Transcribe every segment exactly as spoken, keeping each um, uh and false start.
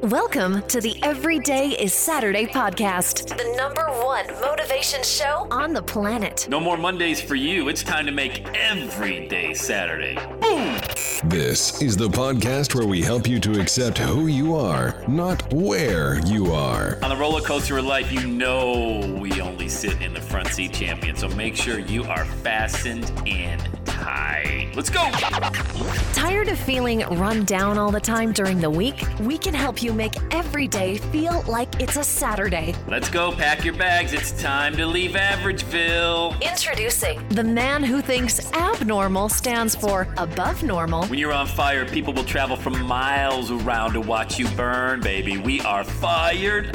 Welcome to the Everyday is Saturday podcast, the number one motivation show on the planet. No more Mondays for you. It's time to make every day Saturday. Boom! This is the podcast where we help you to accept who you are, not where you are. On the roller coaster of life, you know we only sit in the front seat, champion. So make sure you are fastened in tight. Let's go! Tired of feeling run down all the time during the week? We can help you make every day feel like it's a Saturday. Let's go, pack your bags. It's time to leave Averageville. Introducing the man who thinks abnormal stands for above normal. When you're on fire, people will travel from miles around to watch you burn, baby. We are fired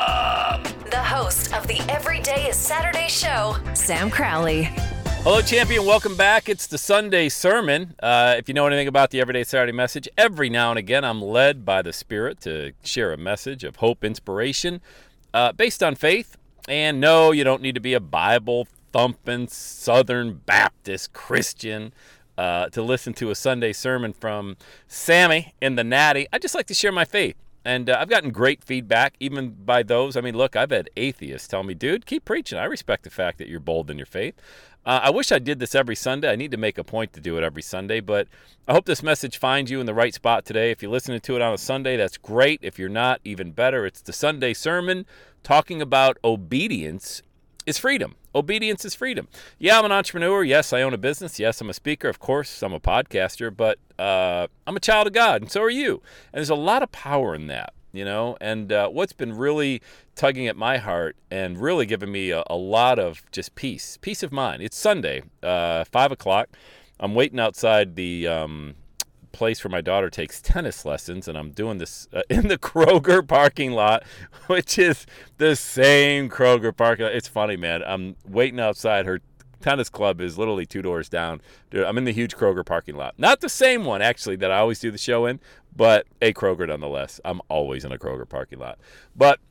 up. The host of the Everyday is Saturday show, Sam Crowley. Hello, champion. Welcome back. It's the Sunday sermon. Uh, if you know anything about the Everyday Saturday message, every now and again I'm led by the Spirit to share a message of hope, inspiration, uh, based on faith. And no, you don't need to be a Bible-thumping Southern Baptist Christian uh, to listen to a Sunday sermon from Sammy in the Natty. I just like to share my faith. And uh, I've gotten great feedback, even by those. I mean, look, I've had atheists tell me, dude, keep preaching. I respect the fact that you're bold in your faith. Uh, I wish I did this every Sunday. I need to make a point to do it every Sunday. But I hope this message finds you in the right spot today. If you're listening to it on a Sunday, that's great. If you're not, even better. It's the Sunday sermon talking about obedience is freedom. Obedience is freedom. Yeah, I'm an entrepreneur. Yes, I own a business. Yes, I'm a speaker. Of course, I'm a podcaster. But uh, I'm a child of God, and so are you. And there's a lot of power in that, you know. And uh, what's been really tugging at my heart and really giving me a, a lot of just peace, peace of mind. It's Sunday, uh, five o'clock. I'm waiting outside the um, place where my daughter takes tennis lessons, and I'm doing this uh, in the Kroger parking lot, which is the same Kroger parking lot. It's funny, man. I'm waiting outside. Her tennis club is literally two doors down. Dude, I'm in the huge Kroger parking lot. Not the same one, actually, that I always do the show in, but a Kroger nonetheless. I'm always in a Kroger parking lot. But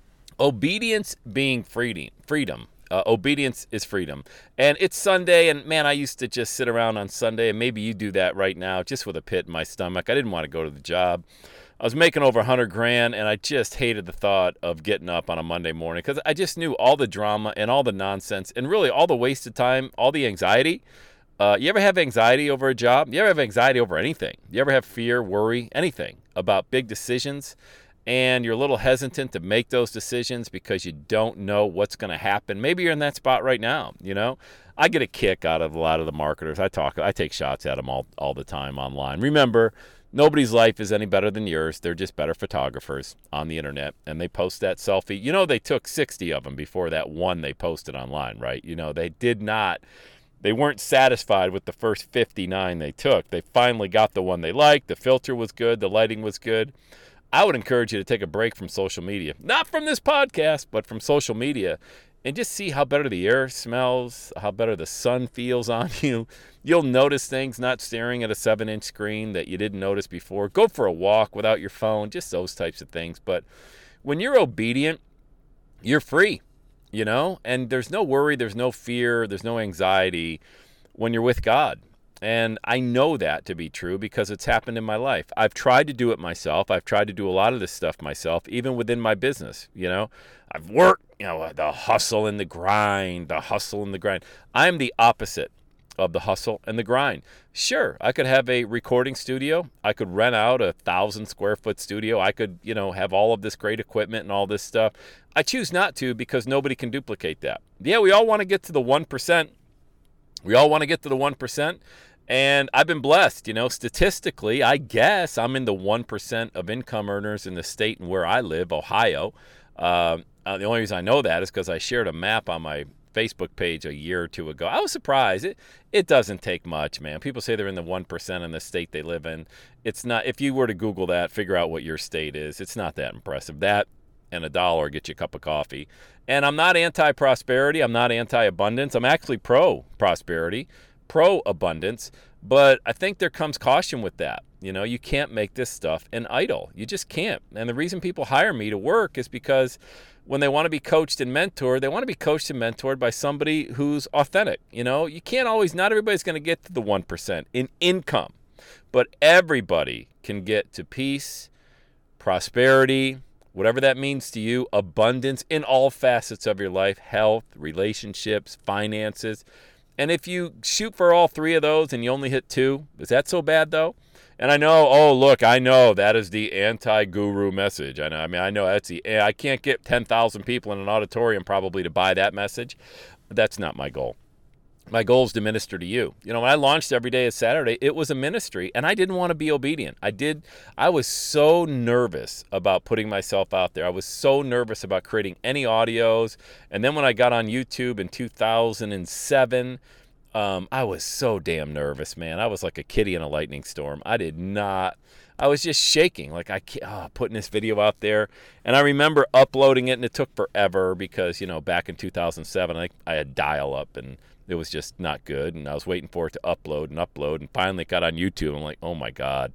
obedience being freedom, freedom. Uh, obedience is freedom. And it's Sunday, and man, I used to just sit around on Sunday, and maybe you do that right now, just with a pit in my stomach. I didn't want to go to the job. I was making over a hundred grand, and I just hated the thought of getting up on a Monday morning because I just knew all the drama and all the nonsense and really all the wasted time, all the anxiety. Uh, you ever have anxiety over a job? You ever have anxiety over anything? You ever have fear, worry, anything about big decisions? And you're a little hesitant to make those decisions because you don't know what's going to happen. Maybe you're in that spot right now, you know. I get a kick out of a lot of the marketers. I talk, I take shots at them all, all the time online. Remember, nobody's life is any better than yours. They're just better photographers on the internet, and they post that selfie. You know, they took sixty of them before that one they posted online, right? You know, they did not, they weren't satisfied with the first fifty-nine they took. They finally got the one they liked. The filter was good. The lighting was good. I would encourage you to take a break from social media. Not from this podcast, but from social media. And just see how better the air smells, how better the sun feels on you. You'll notice things not staring at a seven-inch screen that you didn't notice before. Go for a walk without your phone, just those types of things. But when you're obedient, you're free, you know? And there's no worry, there's no fear, there's no anxiety when you're with God. And I know that to be true because it's happened in my life. I've tried to do it myself. I've tried to do a lot of this stuff myself, even within my business. You know, I've worked, you know, the hustle and the grind, the hustle and the grind. I'm the opposite of the hustle and the grind. Sure, I could have a recording studio. I could rent out a thousand square foot studio. I could, you know, have all of this great equipment and all this stuff. I choose not to because nobody can duplicate that. Yeah, we all want to get to the one percent. We all want to get to the one percent. And I've been blessed, you know, statistically, I guess I'm in the one percent of income earners in the state and where I live, Ohio. Uh, uh, the only reason I know that is because I shared a map on my Facebook page a year or two ago. I was surprised. It it doesn't take much, man. People say they're in the one percent in the state they live in. It's not, if you were to Google that, figure out what your state is, it's not that impressive. That and a dollar get you a cup of coffee. And I'm not anti-prosperity. I'm not anti-abundance. I'm actually pro-prosperity. Pro-abundance, but I think there comes caution with that. You know, you can't make this stuff an idol. You just can't. And the reason people hire me to work is because when they want to be coached and mentored, they want to be coached and mentored by somebody who's authentic. You know, you can't always, not everybody's going to get to the one percent in income, but everybody can get to peace, prosperity, whatever that means to you, abundance in all facets of your life, health, relationships, finances. And if you shoot for all three of those and you only hit two, is that so bad though? And I know, oh, look, I know that is the anti-guru message. I know, I mean, I know that's the, I can't get ten thousand people in an auditorium probably to buy that message. That's not my goal. My goal is to minister to you. You know, when I launched Every Day is Saturday, it was a ministry, and I didn't want to be obedient. I did. I was so nervous about putting myself out there. I was so nervous about creating any audios. And then when I got on YouTube in two thousand seven, um, I was so damn nervous, man. I was like a kitty in a lightning storm. I did not. I was just shaking, like I can't, oh, putting this video out there. And I remember uploading it, and it took forever because, you know, back in two thousand seven, I, I had dial-up, and it was just not good, and I was waiting for it to upload and upload, and finally it got on YouTube. I'm like, oh my God.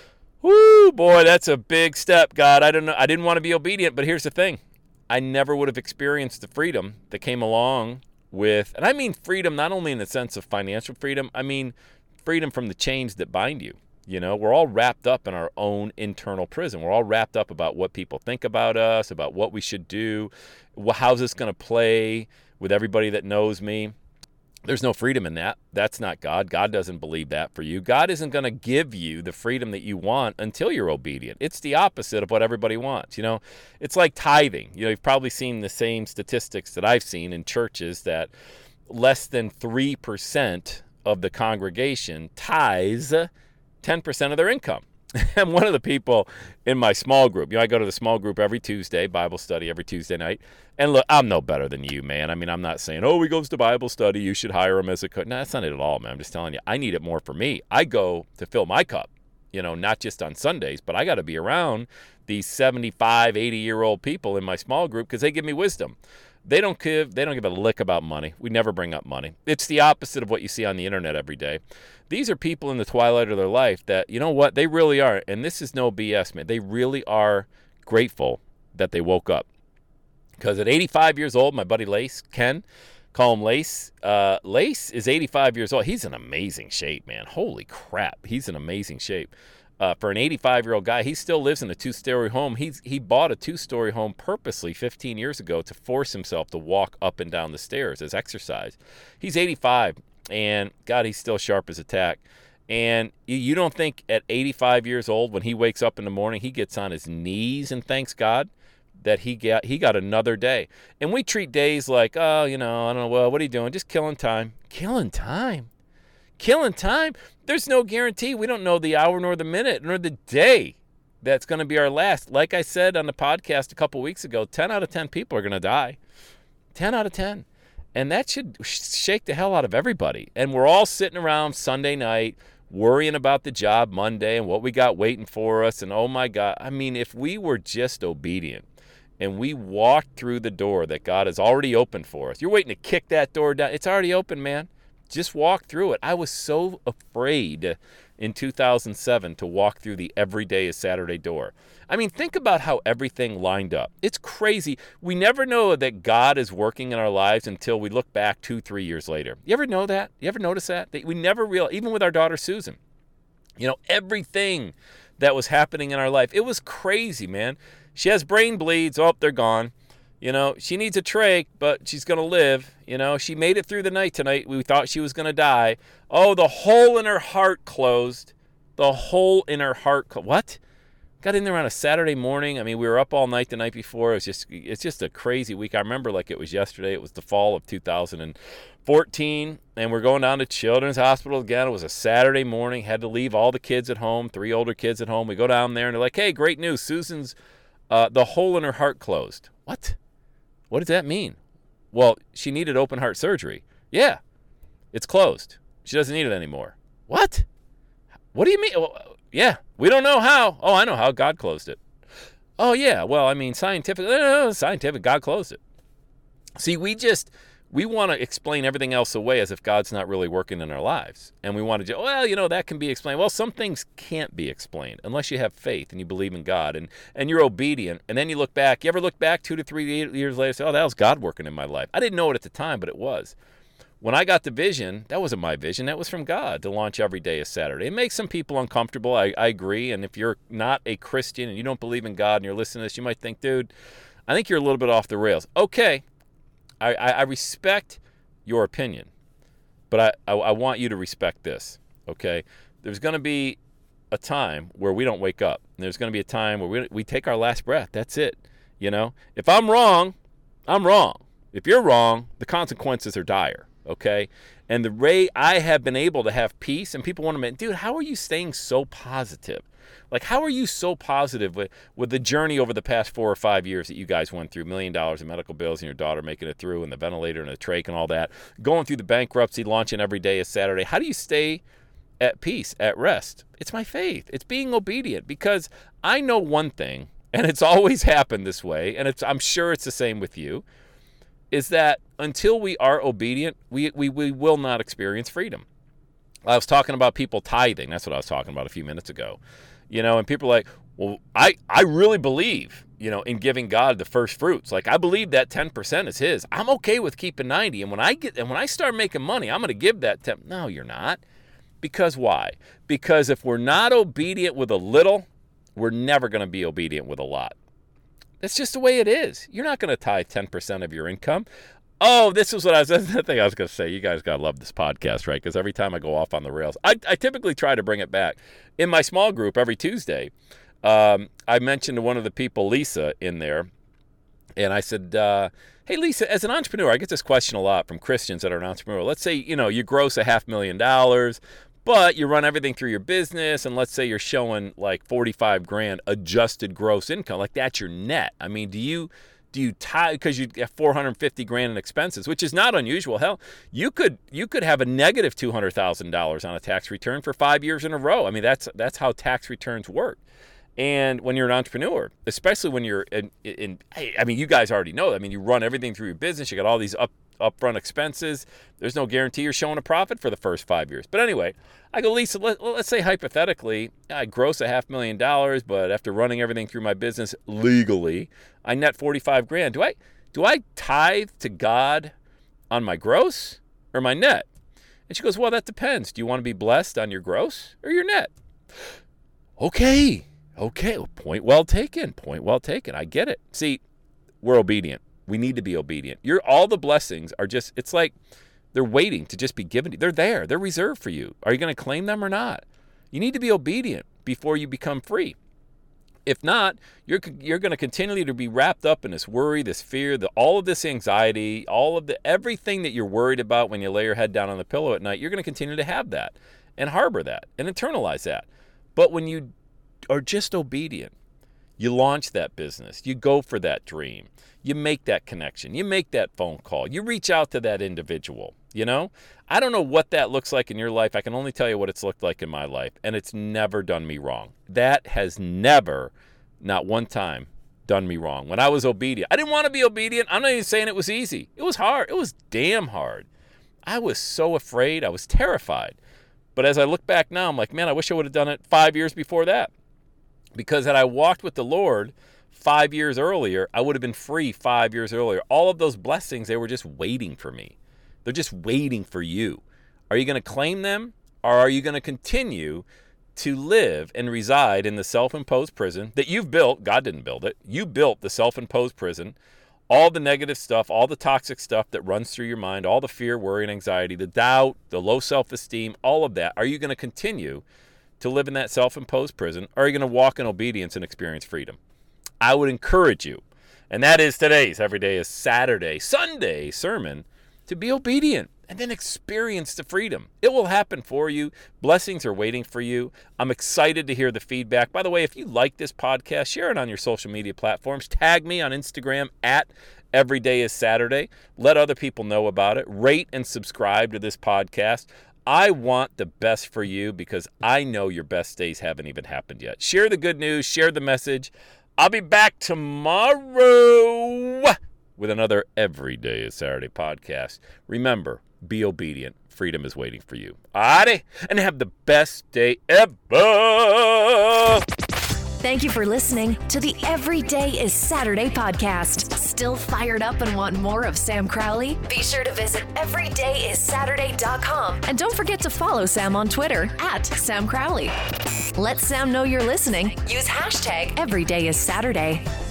Woo, boy, that's a big step, God. I don't know. I didn't want to be obedient, but here's the thing. I never would have experienced the freedom that came along with, and I mean freedom not only in the sense of financial freedom, I mean freedom from the chains that bind you. You know, we're all wrapped up in our own internal prison. We're all wrapped up about what people think about us, about what we should do, how's this going to play with everybody that knows me. There's no freedom in that. That's not God. God doesn't believe that for you. God isn't going to give you the freedom that you want until you're obedient. It's the opposite of what everybody wants. You know, it's like tithing. You know, you've probably seen the same statistics that I've seen in churches that less than three percent of the congregation tithes ten percent of their income. I'm one of the people in my small group. You know, I go to the small group every Tuesday, Bible study every Tuesday night. And look, I'm no better than you, man. I mean, I'm not saying, oh, he goes to Bible study, you should hire him as a coach. No, that's not it at all, man. I'm just telling you, I need it more for me. I go to fill my cup, you know, not just on Sundays, but I got to be around these seventy-five, eighty-year-old people in my small group because they give me wisdom. They don't give they don't give a lick about money. We never bring up money. It's the opposite of what you see on the internet every day. These are people in the twilight of their life that, you know what, they really are, and this is no B S, man. They really are grateful that they woke up. Because at eighty-five years old, my buddy Lace, Ken, call him Lace. Uh, Lace is eighty-five years old. He's in amazing shape, man. Holy crap. He's in amazing shape. Uh, for an eighty-five-year-old guy, he still lives in a two-story home. He's, he bought a two-story home purposely fifteen years ago to force himself to walk up and down the stairs as exercise. He's eighty-five, and God, he's still sharp as a tack. And you, you don't think at eighty-five years old, when he wakes up in the morning, he gets on his knees and thanks God that he got he got another day. And we treat days like, oh, you know, I don't know, well, what are you doing? Just killing time. Killing time? Killing time? There's no guarantee. We don't know the hour nor the minute nor the day that's going to be our last. Like I said on the podcast a couple weeks ago, ten out of ten people are going to die. ten out of ten. And that should shake the hell out of everybody. And we're all sitting around Sunday night worrying about the job Monday and what we got waiting for us. And oh my God, I mean, if we were just obedient and we walked through the door that God has already opened for us, you're waiting to kick that door down. It's already open, man. Just walk through it. I was so afraid in two thousand seven to walk through the Every Day is Saturday door. I mean, think about how everything lined up. It's crazy. We never know that God is working in our lives until we look back two, three years later. You ever know that? You ever notice that? That we never realize, even with our daughter Susan, you know, everything that was happening in our life, it was crazy, man. She has brain bleeds. Oh, they're gone. You know, she needs a trach, but she's going to live. You know, she made it through the night tonight. We thought she was going to die. Oh, the hole in her heart closed. The hole in her heart. Cl- what? Got in there on a Saturday morning. I mean, we were up all night the night before. It was just, it's just a crazy week. I remember like it was yesterday. It was the fall of two thousand fourteen, and we're going down to Children's Hospital again. It was a Saturday morning. Had to leave all the kids at home, three older kids at home. We go down there, and they're like, hey, great news. Susan's, uh, the hole in her heart closed. What? What does that mean? Well, she needed open heart surgery. Yeah, it's closed. She doesn't need it anymore. What? What do you mean? Well, yeah, we don't know how. Oh, I know how. God closed it. Oh, yeah. Well, I mean, scientific, uh, scientific, God closed it. See, we just, we want to explain everything else away as if God's not really working in our lives. And we want to do, well, you know, that can be explained. Well, some things can't be explained unless you have faith and you believe in God and, and you're obedient. And then you look back. You ever look back two to three years later and say, oh, that was God working in my life. I didn't know it at the time, but it was. when I got the vision, that wasn't my vision. That was from God to launch Every Day is Saturday. It makes some people uncomfortable. I, I agree. And if you're not a Christian and you don't believe in God and you're listening to this, you might think, dude, I think you're a little bit off the rails. Okay. I, I, I respect your opinion, but I, I, I want you to respect this. Okay. There's going to be a time where we don't wake up. And there's going to be a time where we, we take our last breath. That's it. You know, if I'm wrong, I'm wrong. If you're wrong, the consequences are dire. Okay. And the way I have been able to have peace, and people want to make, dude, how are you staying so positive? Like, how are you so positive with, with the journey over the past four or five years that you guys went through, million dollars in medical bills and your daughter making it through and the ventilator and the trach and all that, going through the bankruptcy, launching Every Day is Saturday. How do you stay at peace, at rest? It's my faith. It's being obedient, because I know one thing, and it's always happened this way, and it's, I'm sure it's the same with you, is that until we are obedient, we, we, we will not experience freedom. I was talking about people tithing. That's what I was talking about a few minutes ago. You know, and people are like, well, I, I really believe, you know, in giving God the first fruits. Like, I believe that ten percent is his. I'm okay with keeping ninety. And when I get, and when I start making money, I'm going to give that ten. No, you're not. Because why? Because if we're not obedient with a little, we're never going to be obedient with a lot. That's just the way it is. You're not going to tithe ten percent of your income. Oh, this is what I was, that's the thing I was going to say. You guys got to love this podcast, right? Because every time I go off on the rails, I, I typically try to bring it back. In my small group every Tuesday, um, I mentioned to one of the people, Lisa, in there, and I said, uh, hey, Lisa, as an entrepreneur, I get this question a lot from Christians that are an entrepreneur. Let's say, you know, you gross a half million dollars, but you run everything through your business, and let's say you're showing like forty-five grand adjusted gross income. Like, that's your net. I mean, do you... Do you tie, because you have four hundred fifty grand in expenses, which is not unusual. Hell, you could you could have a negative two hundred thousand dollars on a tax return for five years in a row. I mean, that's that's how tax returns work. And when you're an entrepreneur, especially when you're in, in I mean, you guys already know that. I mean, you run everything through your business. You got all these up upfront expenses. There's no guarantee you're showing a profit for the first five years. But anyway, I go, Lisa, let, let's say hypothetically, I gross a half million dollars, but after running everything through my business legally, I net forty-five grand. Do I do I tithe to God on my gross or my net? And she goes, well, that depends. Do you want to be blessed on your gross or your net? Okay. Okay. Point well taken. Point well taken. I get it. See, we're obedient. We need to be obedient. You're, all the blessings are just, it's like they're waiting to just be given to you. They're there. They're reserved for you. Are you going to claim them or not? You need to be obedient before you become free. If not, you're you're going to continually to be wrapped up in this worry, this fear, the, all of this anxiety, all of the everything that you're worried about when you lay your head down on the pillow at night. You're going to continue to have that and harbor that and internalize that. But when you are just obedient, you launch that business, you go for that dream, you make that connection, you make that phone call, you reach out to that individual, you know? I don't know what that looks like in your life. I can only tell you what it's looked like in my life, and it's never done me wrong. That has never, not one time, done me wrong. When I was obedient, I didn't want to be obedient. I'm not even saying it was easy. It was hard. It was damn hard. I was so afraid. I was terrified. But as I look back now, I'm like, man, I wish I would have done it five years before that. Because had I walked with the Lord five years earlier, I would have been free five years earlier. All of those blessings, they were just waiting for me. They're just waiting for you. Are you going to claim them, or are you going to continue to live and reside in the self-imposed prison that you've built? God didn't build it. You built the self-imposed prison. All the negative stuff, all the toxic stuff that runs through your mind, all the fear, worry, and anxiety, the doubt, the low self-esteem, all of that. Are you going to continue to live in that self-imposed prison, or are you going to walk in obedience and experience freedom? I would encourage you, and that is today's Every Day is Saturday, Sunday sermon, to be obedient and then experience the freedom. It will happen for you. Blessings are waiting for you. I'm excited to hear the feedback. By the way, if you like this podcast, share it on your social media platforms. Tag me on Instagram at Every Day is Saturday. Let other people know about it. Rate and subscribe to this podcast. I want the best for you because I know your best days haven't even happened yet. Share the good news. Share the message. I'll be back tomorrow with another Every Day is Saturday podcast. Remember, be obedient. Freedom is waiting for you. Alrighty? And have the best day ever. Thank you for listening to the Everyday is Saturday podcast. Still fired up and want more of Sam Crowley? Be sure to visit everyday is saturday dot com and don't forget to follow Sam on Twitter at Sam Crowley. Let Sam know you're listening. Use hashtag Everyday is Saturday.